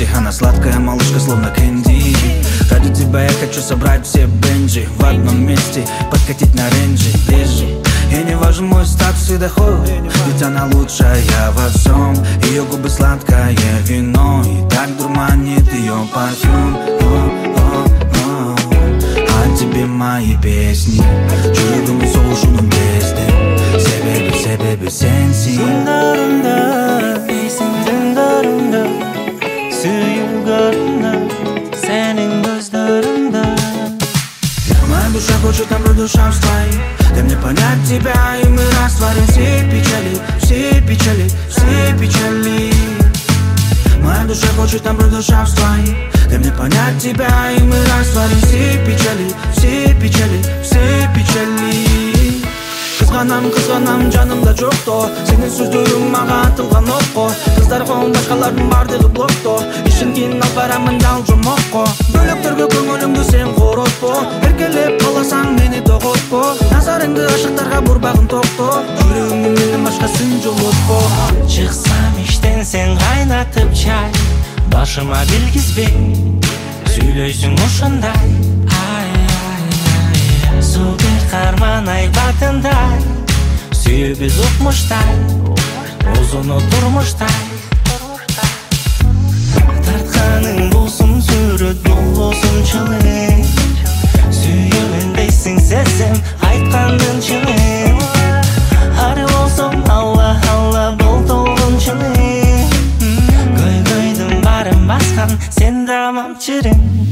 Бензи. Она сладкая малышка, словно кэнди. Ради тебя я хочу собрать все бенджи в одном месте, подкатить на рейнджи ближе. И не важен мой статус и доход, ведь она лучшая во всем. Ее губы сладкое вино, и так дурманит ее парфюм. А тебе мои песни, жүрегімнің соғышының тесті. Себебі сенсің. Сыңдарымда, бейсің тыңдарымда, сүйілгірімда, сенің көздерімда. Моя душа хочет нам продушевствовать. Дай мне понять тебя, и мы растворим все печали, все печали, все печали. Моя душа хочет нам продушевствовать. Дай мне понять тебя, и мы растворим все печали, все печали, все печали. Қызғанам, жанымда жоқто. Сенің сөздерің маған атылған оқо. Қыздар қоң башқалардың бардығы блокто. Ішінген алып барамын жалжым оқо. Бөліктерге көңіліңді сен қоротпо. Еркелеп қаласаң мені тоғытпо. Назарыңды ашықтарға бұрбағын тоқто. Жүрегімнің менен башқасын жолытпо. Шықсам іштен сен қайнатып чай, башыма білгізбей сөйлейсің ұшындай. Супер қарман ай батындай, сүйіп біз ұқмыштай, ұзыны тұрмыштай. Тартқаның болсын сурет, бұл болсын чылың. Сүйемін дейсің сезім, айтқандың чылың. Ары болсын алла, алла бол толғын чылың. Көйдің барын басқан, сен дамам чырың.